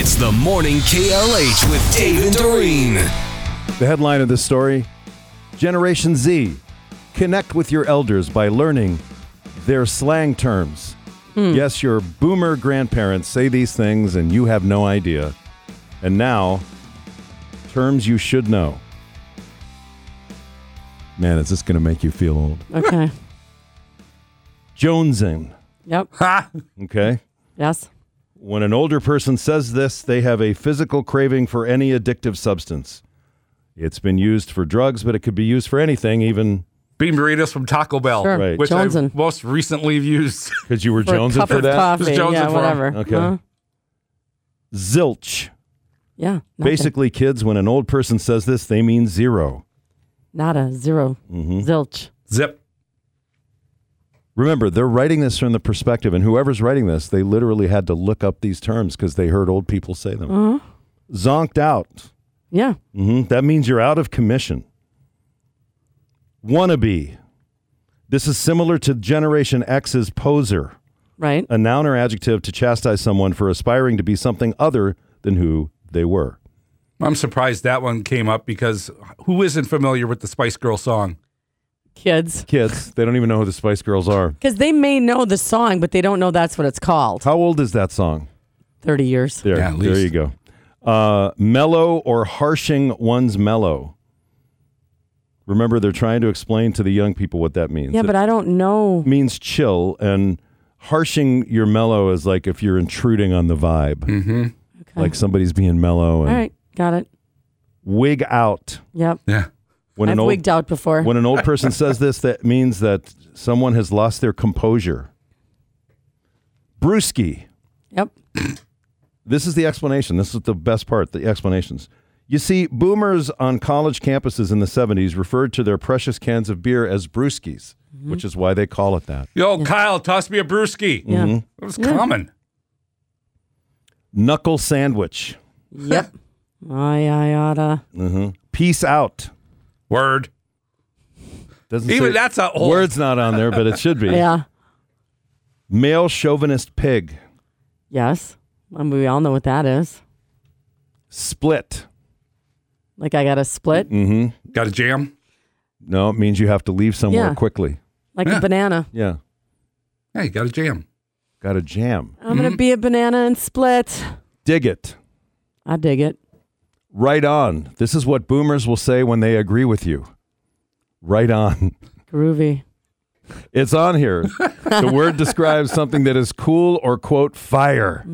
It's the Morning KLH with Dave and Doreen. The headline of this story, Generation Z, connect with your elders by learning their slang terms. Yes, your boomer grandparents say these things and you have no idea. And now, terms you should know. Man, is this going to make you feel old? Okay. Jonesing. Yep. Okay? Yes. When an older person says this, they have a physical craving for any addictive substance. It's been used for drugs, but it could be used for anything, even Bean burritos from Taco Bell, Sure. Right. which Jonesing. I most recently used. because you were For a jonesing cup for of that. coffee. Just jonesing Yeah, for 'em. whatever. Okay. Zilch. Yeah. Nothing. Basically, kids, when an old person says this, they mean zero. Nada. Zero. Mm-hmm. Zilch. Zip. Remember, they're writing this from the perspective, and whoever's writing this, they literally had to look up these terms because they heard old people say them. Zonked out. Yeah. That means you're out of commission. Wannabe. This is similar to Generation X's poser, Right. a noun or adjective to chastise someone for aspiring to be something other than who they were. I'm surprised that one came up because who isn't familiar with the Spice Girl song? Kids. Kids, they don't even know who the Spice Girls are. Because they may know the song, but they don't know that's what it's called. How old is that song? 30 years. There, Yeah, at there least. you go. Mellow or harshing one's mellow. Remember, they're trying to explain to the young people what that means. Yeah, but I don't know. It means chill, and harshing your mellow is like if you're intruding on the vibe. Mm-hmm. Okay. Like somebody's being mellow. All And right. Got it. wig out. Yep. Yeah. When I've wigged out before. When an old person says this, that means that someone has lost their composure. Brewski. Yep. This is the explanation. This is the best part, the explanations. You see, boomers on college campuses in the 70s referred to their precious cans of beer as brewskis, which is why they call it that. Yo, Kyle, toss me a brewski. Yeah. Mm-hmm. It was common. Knuckle sandwich. Yep. I oughta. Peace out. Word. Doesn't Even say- that's a old. word's not on there, but it should be. Yeah. Male chauvinist pig. Yes. We all know what that is. Split. Like I got a split, Got a jam? No, it means you have to leave somewhere Yeah. quickly. like Yeah. a banana. Yeah. Hey, got a jam. Got a jam. I'm going to be a banana and split. Dig it. I dig it. Right on. This is what boomers will say when they agree with you. Right on. Groovy. It's on here. The word describes something that is cool or, quote, fire.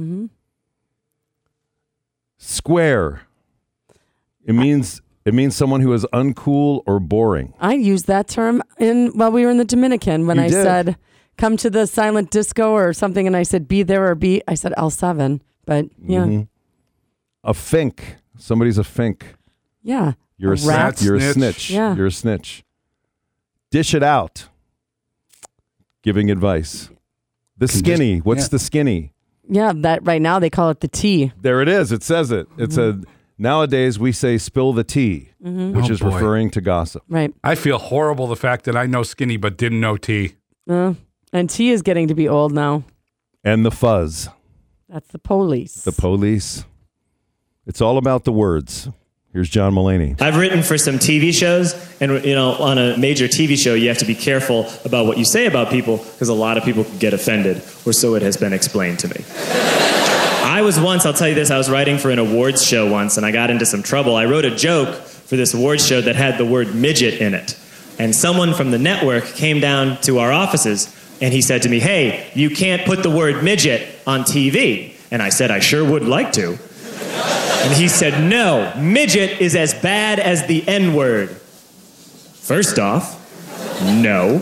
Square. It means someone who is uncool or boring. I used that term while we were in the Dominican when You I did. said, come to the silent disco or something. And I said, be there or be. I said L7. But yeah. A fink. Somebody's a fink. Yeah. You're a rat. snitch. You're a Snitch. snitch. Yeah. You're a snitch. Dish it out. Giving advice. The skinny. What's yeah. the skinny? Yeah. That right now they call it the T. There it is. It says it. It's nowadays we say spill the tea, which Oh, is boy. referring to gossip. Right. I feel horrible the fact that I know skinny but didn't know T. And T is getting to be old now. And the fuzz. That's the police. The police. It's all about the words. Here's John Mulaney. I've written for some TV shows, and on a major TV show, you have to be careful about what you say about people because a lot of people can get offended, or so it has been explained to me. I'll tell you this, I was writing for an awards show once, and I got into some trouble. I wrote a joke for this awards show that had the word midget in it. And someone from the network came down to our offices, and he said to me, hey, you can't put the word midget on TV. And I said, I sure would like to. And he said, no, midget is as bad as the N-word. First off, no.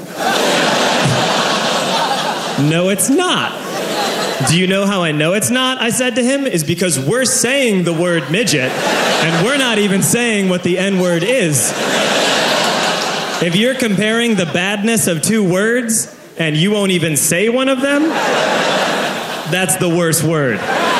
No, it's not. Do you know how I know it's not? I said to him, is because we're saying the word midget, and we're not even saying what the N-word is. If you're comparing the badness of two words, and you won't even say one of them, that's the worst word.